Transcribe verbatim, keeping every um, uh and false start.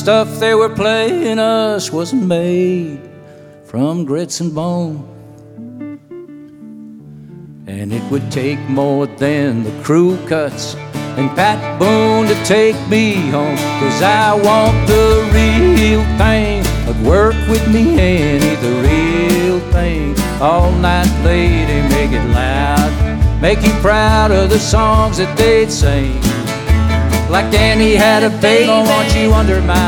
stuff they were playing us wasn't made from grits and bone. And it would take more than the crew cuts and Pat Boone to take me home, 'cause I want the real thing. But work with me, Annie, the real thing. All night lady, make it loud, make you proud of the songs that they'd sing. Like Annie had a baby, I want you under my